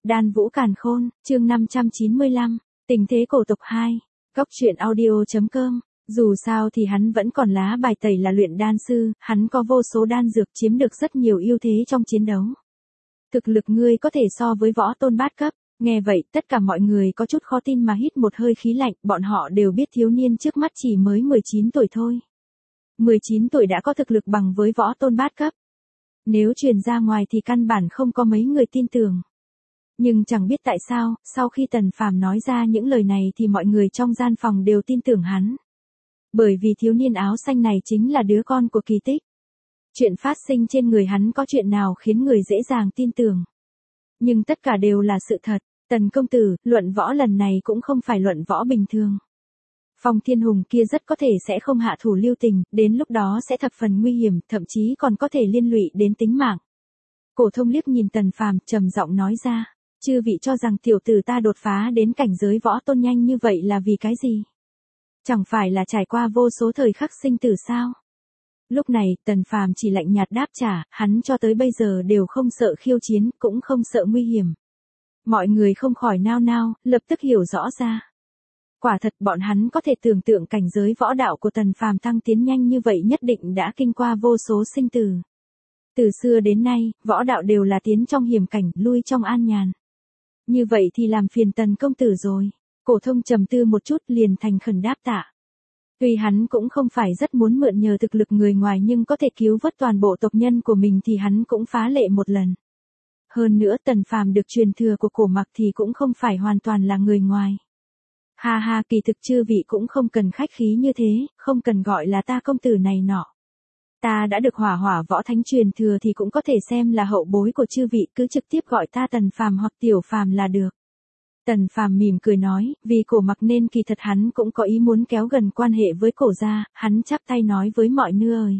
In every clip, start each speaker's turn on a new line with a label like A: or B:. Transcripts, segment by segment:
A: Đan Vũ Càn Khôn, chương 595, Tình thế cổ tộc 2, Góc truyện audio.com. Dù sao thì hắn vẫn còn lá bài tẩy là luyện đan sư, hắn có vô số đan dược chiếm được rất nhiều ưu thế trong chiến đấu. Thực lực ngươi có thể so với võ tôn bát cấp. Nghe vậy, tất cả mọi người có chút khó tin mà hít một hơi khí lạnh, bọn họ đều biết thiếu niên trước mắt chỉ mới 19 tuổi thôi. 19 tuổi đã có thực lực bằng với võ tôn bát cấp. Nếu truyền ra ngoài thì căn bản không có mấy người tin tưởng. Nhưng chẳng biết tại sao, sau khi Tần Phàm nói ra những lời này thì mọi người trong gian phòng đều tin tưởng hắn. Bởi vì thiếu niên áo xanh này chính là đứa con của kỳ tích. Chuyện phát sinh trên người hắn có chuyện nào khiến người dễ dàng tin tưởng. Nhưng tất cả đều là sự thật. Tần công tử, luận võ lần này cũng không phải luận võ bình thường. Phong Thiên Hùng kia rất có thể sẽ không hạ thủ lưu tình, đến lúc đó sẽ thập phần nguy hiểm, thậm chí còn có thể liên lụy đến tính mạng. Cổ Thông liếc nhìn Tần Phàm, trầm giọng nói ra, chư vị cho rằng tiểu tử ta đột phá đến cảnh giới võ tôn nhanh như vậy là vì cái gì? Chẳng phải là trải qua vô số thời khắc sinh tử sao? Lúc này, Tần Phàm chỉ lạnh nhạt đáp trả, hắn cho tới bây giờ đều không sợ khiêu chiến, cũng không sợ nguy hiểm. Mọi người không khỏi nao nao, lập tức hiểu rõ ra. Quả thật bọn hắn có thể tưởng tượng cảnh giới võ đạo của Tần Phàm tăng tiến nhanh như vậy nhất định đã kinh qua vô số sinh tử. Từ xưa đến nay, võ đạo đều là tiến trong hiểm cảnh, lui trong an nhàn. Như vậy thì làm phiền Tần công tử rồi. Cổ Thông trầm tư một chút liền thành khẩn đáp tạ. Tuy hắn cũng không phải rất muốn mượn nhờ thực lực người ngoài nhưng có thể cứu vớt toàn bộ tộc nhân của mình thì hắn cũng phá lệ một lần. Hơn nữa Tần Phàm được truyền thừa của Cổ Mặc thì cũng không phải hoàn toàn là người ngoài. Ha ha, kỳ thực chư vị cũng không cần khách khí như thế, không cần gọi là ta công tử này nọ. Ta đã được hỏa võ thánh truyền thừa thì cũng có thể xem là hậu bối của chư vị, cứ trực tiếp gọi ta Tần Phàm hoặc Tiểu Phàm là được. Tần Phàm mỉm cười nói, vì Cổ Mặc nên kỳ thật hắn cũng có ý muốn kéo gần quan hệ với Cổ gia, hắn chắp tay nói với mọi người.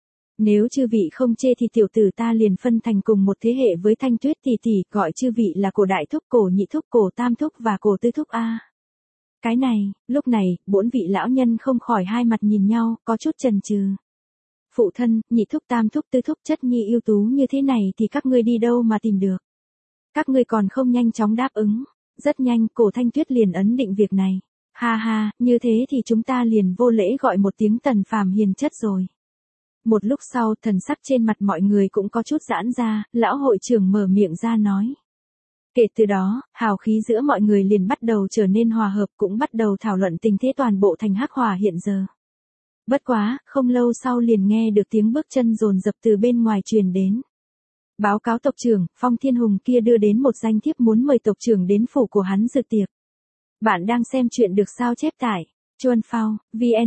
A: Nếu chư vị không chê thì tiểu tử ta liền phân thành cùng một thế hệ với Thanh Tuyết tỷ tỷ, gọi chư vị là Cổ đại thúc, Cổ nhị thúc, Cổ tam thúc và Cổ tư thúc a. Cái này, lúc này, bốn vị lão nhân không khỏi hai mặt nhìn nhau, có chút chần chừ. Phụ thân, nhị thúc, tam thúc, tư thúc chất nhi ưu tú như thế này thì các ngươi đi đâu mà tìm được? Các ngươi còn không nhanh chóng đáp ứng. Rất nhanh, Cổ Thanh Tuyết liền ấn định việc này. Ha ha, như thế thì chúng ta liền vô lễ gọi một tiếng Tần Phàm hiền chất rồi. Một lúc sau, thần sắc trên mặt mọi người cũng có chút giãn ra, lão hội trưởng mở miệng ra nói. Kể từ đó, hào khí giữa mọi người liền bắt đầu trở nên hòa hợp, cũng bắt đầu thảo luận tình thế toàn bộ thành Hắc Hỏa hiện giờ. Bất quá, không lâu sau liền nghe được tiếng bước chân dồn dập từ bên ngoài truyền đến. Báo cáo tộc trưởng, Phong Thiên Hùng kia đưa đến một danh thiếp muốn mời tộc trưởng đến phủ của hắn dự tiệc. Bạn đang xem chuyện được sao chép tại Chuan Phao,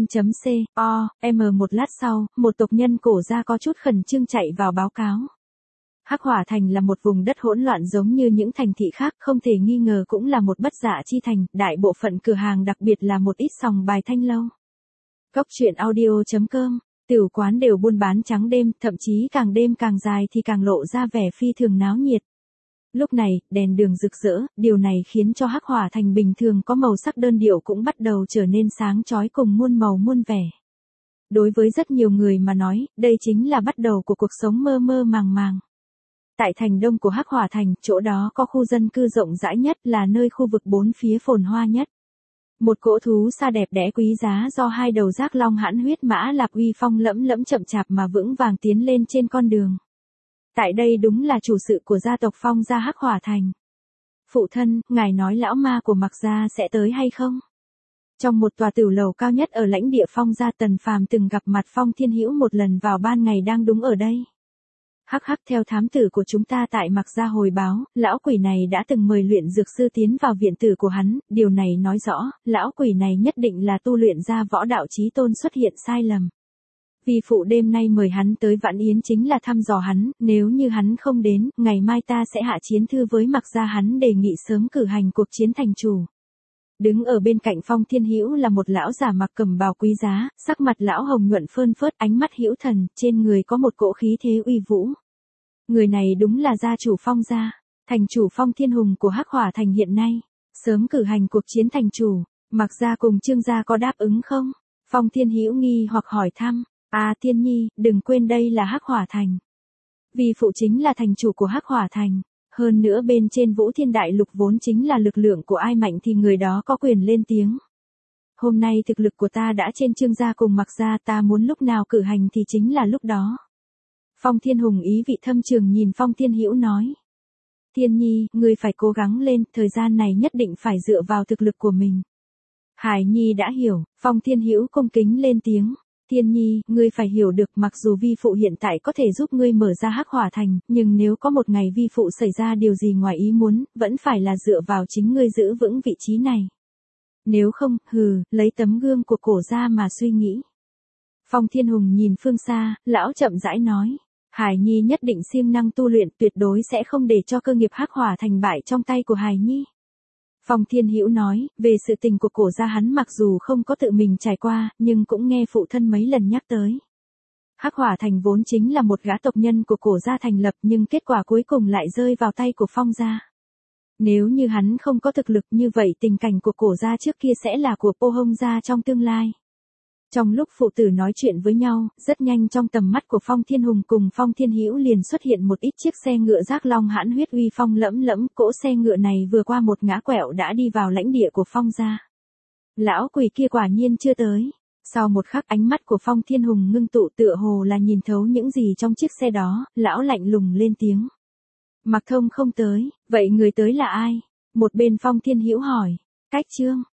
A: vn.co.m. Một lát sau, một tộc nhân Cổ gia có chút khẩn trương chạy vào báo cáo. Hắc Hỏa Thành là một vùng đất hỗn loạn giống như những thành thị khác, không thể nghi ngờ cũng là một bất dạ chi thành, đại bộ phận cửa hàng đặc biệt là một ít sòng bài thanh lâu. Góc truyện audio.com. Tiểu quán đều buôn bán trắng đêm, thậm chí càng đêm càng dài thì càng lộ ra vẻ phi thường náo nhiệt. Lúc này, đèn đường rực rỡ, điều này khiến cho Hắc Hỏa Thành bình thường có màu sắc đơn điệu cũng bắt đầu trở nên sáng chói cùng muôn màu muôn vẻ. Đối với rất nhiều người mà nói, đây chính là bắt đầu của cuộc sống mơ mơ màng màng. Tại thành đông của Hắc Hỏa Thành, chỗ đó có khu dân cư rộng rãi nhất, là nơi khu vực bốn phía phồn hoa nhất. Một cỗ thú xa đẹp đẽ quý giá do hai đầu giác long hãn huyết mã Lạp uy phong lẫm lẫm chậm chạp mà vững vàng tiến lên trên con đường. Tại đây đúng là chủ sự của gia tộc Phong gia Hắc Hỏa Thành. Phụ thân, ngài nói lão ma của Mặc gia sẽ tới hay không? Trong một tòa tiểu lầu cao nhất ở lãnh địa Phong gia, Tần Phàm từng gặp mặt Phong Thiên Hữu một lần vào ban ngày đang đúng ở đây. Hắc hắc, theo thám tử của chúng ta tại Mặc gia hồi báo, lão quỷ này đã từng mời luyện dược sư tiến vào viện tử của hắn, điều này nói rõ, lão quỷ này nhất định là tu luyện ra võ đạo chí tôn xuất hiện sai lầm. Vi phụ đêm nay mời hắn tới Vạn Yến chính là thăm dò hắn, nếu như hắn không đến, ngày mai ta sẽ hạ chiến thư với Mặc gia, hắn đề nghị sớm cử hành cuộc chiến thành chủ. Đứng ở bên cạnh Phong Thiên Hữu là một lão giả mặc cẩm bào quý giá, sắc mặt lão hồng nhuận phơn phớt, ánh mắt hữu thần, trên người có một cỗ khí thế uy vũ. Người này đúng là gia chủ Phong gia, thành chủ Phong Thiên Hùng của Hắc Hỏa Thành hiện nay. Sớm cử hành cuộc chiến thành chủ, Mặc gia cùng Trương gia có đáp ứng không? Phong Thiên Hữu nghi hoặc hỏi thăm. À Thiên Nhi, đừng quên đây là Hắc Hỏa Thành. Vi phụ chính là thành chủ của Hắc Hỏa Thành. Hơn nữa bên trên Vũ Thiên Đại Lục vốn chính là lực lượng của ai mạnh thì người đó có quyền lên tiếng. Hôm nay thực lực của ta đã trên Trương gia cùng Mạc gia, ta muốn lúc nào cử hành thì chính là lúc đó. Phong Thiên Hùng ý vị thâm trường nhìn Phong Thiên Hữu nói. Thiên Nhi, ngươi phải cố gắng lên, thời gian này nhất định phải dựa vào thực lực của mình. Hải Nhi đã hiểu, Phong Thiên Hữu cung kính lên tiếng. Thiên Nhi, ngươi phải hiểu được mặc dù vi phụ hiện tại có thể giúp ngươi mở ra Hắc Hỏa Thành, nhưng nếu có một ngày vi phụ xảy ra điều gì ngoài ý muốn, vẫn phải là dựa vào chính ngươi giữ vững vị trí này. Nếu không, lấy tấm gương của cổ gia mà suy nghĩ. Phong Thiên Hùng nhìn phương xa, lão chậm rãi nói. Hải Nhi nhất định siêng năng tu luyện, tuyệt đối sẽ không để cho cơ nghiệp Hắc Hỏa Thành bại trong tay của Hải Nhi. Phong Thiên Hữu nói, về sự tình của cổ gia hắn mặc dù không có tự mình trải qua, nhưng cũng nghe phụ thân mấy lần nhắc tới. Hắc Hỏa Thành vốn chính là một gã tộc nhân của cổ gia thành lập, nhưng kết quả cuối cùng lại rơi vào tay của Phong gia. Nếu như hắn không có thực lực như vậy, tình cảnh của cổ gia trước kia sẽ là của Po Hông gia trong tương lai. Trong lúc phụ tử nói chuyện với nhau, rất nhanh trong tầm mắt của Phong Thiên Hùng cùng Phong Thiên Hữu liền xuất hiện một ít chiếc xe ngựa rác long hãn huyết uy phong lẫm lẫm, cỗ xe ngựa này vừa qua một ngã quẹo đã đi vào lãnh địa của Phong gia. Lão quỷ kia quả nhiên chưa tới. Sau một khắc ánh mắt của Phong Thiên Hùng ngưng tụ tựa hồ là nhìn thấu những gì trong chiếc xe đó, lão lạnh lùng lên tiếng. Mặc Thông không tới, vậy người tới là ai? Một bên Phong Thiên Hữu hỏi. Cách Trương.